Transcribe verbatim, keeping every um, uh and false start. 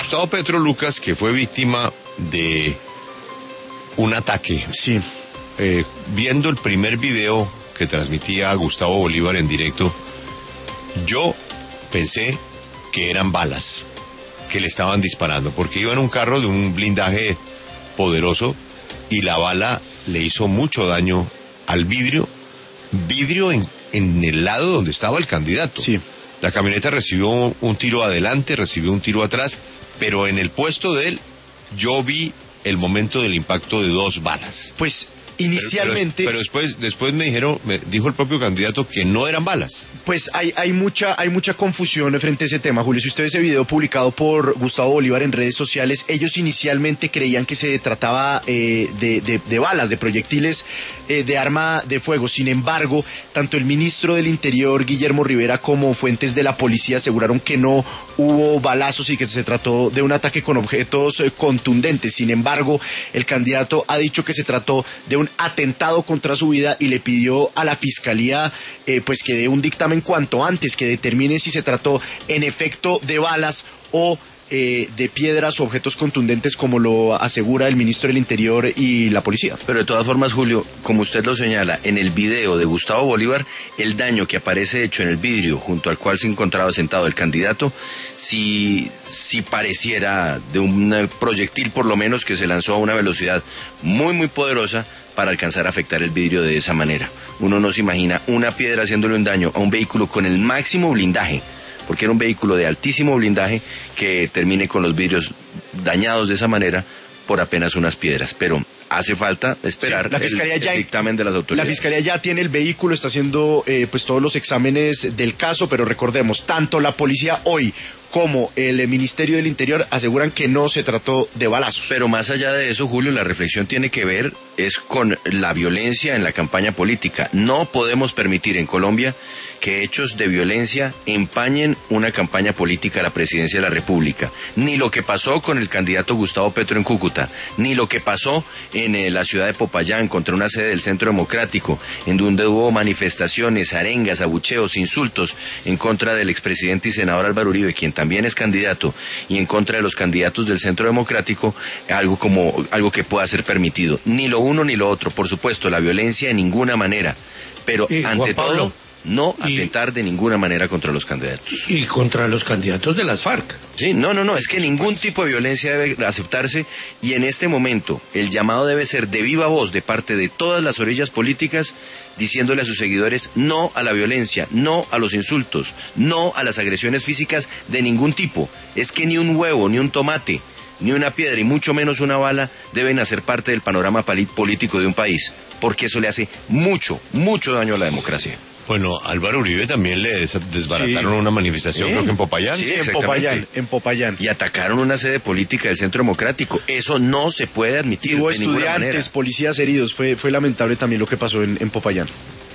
Gustavo Petro, Lucas, que fue víctima de un ataque. Sí. Eh, viendo el primer video que transmitía Gustavo Bolívar en directo, yo pensé que eran balas que le estaban disparando, porque iba en un carro de un blindaje poderoso y la bala le hizo mucho daño al vidrio, vidrio en, en el lado donde estaba el candidato. Sí. La camioneta recibió un tiro adelante, recibió un tiro atrás, pero en el puesto de él yo vi el momento del impacto de dos balas. Pues inicialmente... Pero, pero, pero después después me dijeron, me dijo el propio candidato que no eran balas. Pues hay, hay mucha hay mucha confusión frente a ese tema, Julio. Si usted ve ese video publicado por Gustavo Bolívar en redes sociales, ellos inicialmente creían que se trataba eh, de, de, de balas, de proyectiles eh, de arma de fuego. Sin embargo, tanto el ministro del Interior, Guillermo Rivera, como fuentes de la policía aseguraron que no hubo balazos y que se trató de un ataque con objetos eh, contundentes. Sin embargo, el candidato ha dicho que se trató de un atentado contra su vida y le pidió a la fiscalía eh, pues que dé un dictamen cuanto antes, que determine si se trató en efecto de balas o eh, de piedras o objetos contundentes, como lo asegura el ministro del Interior y la policía. Pero de todas formas, Julio, como usted lo señala, en el video de Gustavo Bolívar, el daño que aparece hecho en el vidrio junto al cual se encontraba sentado el candidato, si, si pareciera de un proyectil por lo menos que se lanzó a una velocidad muy muy poderosa para alcanzar a afectar el vidrio de esa manera. Uno no se imagina una piedra haciéndole un daño a un vehículo con el máximo blindaje, porque era un vehículo de altísimo blindaje, que termine con los vidrios dañados de esa manera por apenas unas piedras. Pero hace falta esperar sí, la fiscalía el, ya, el dictamen de las autoridades. La fiscalía ya tiene el vehículo, está haciendo eh, pues todos los exámenes del caso, pero recordemos, tanto la policía hoy como el Ministerio del Interior aseguran que no se trató de balazos. Pero más allá de eso, Julio, la reflexión tiene que ver es con la violencia en la campaña política. No podemos permitir en Colombia que hechos de violencia empañen una campaña política a la presidencia de la República. Ni lo que pasó con el candidato Gustavo Petro en Cúcuta, ni lo que pasó en eh, la ciudad de Popayán contra una sede del Centro Democrático, en donde hubo manifestaciones, arengas, abucheos, insultos en contra del expresidente y senador Álvaro Uribe, quien también es candidato, y en contra de los candidatos del Centro Democrático, algo como algo que pueda ser permitido. Ni lo uno ni lo otro, por supuesto, la violencia de ninguna manera, pero eh, ante Juan Pablo, todo, no y, atentar de ninguna manera contra los candidatos. Y contra los candidatos de las FARC. Sí, no, no, no, es que ningún tipo de violencia debe aceptarse, y en este momento el llamado debe ser de viva voz de parte de todas las orillas políticas, diciéndole a sus seguidores no a la violencia, no a los insultos, no a las agresiones físicas de ningún tipo. Es que ni un huevo, ni un tomate, ni una piedra y mucho menos una bala deben hacer parte del panorama político de un país, porque eso le hace mucho, mucho daño a la democracia. Bueno, Álvaro Uribe también le des desbarataron sí. una manifestación, ¿Sí? creo que en Popayán. Sí, sí en Popayán, en Popayán. Y atacaron una sede política del Centro Democrático. Eso no se puede admitir. Hubo de ninguna manera. estudiantes, policías heridos. Fue, fue lamentable también lo que pasó en, en Popayán.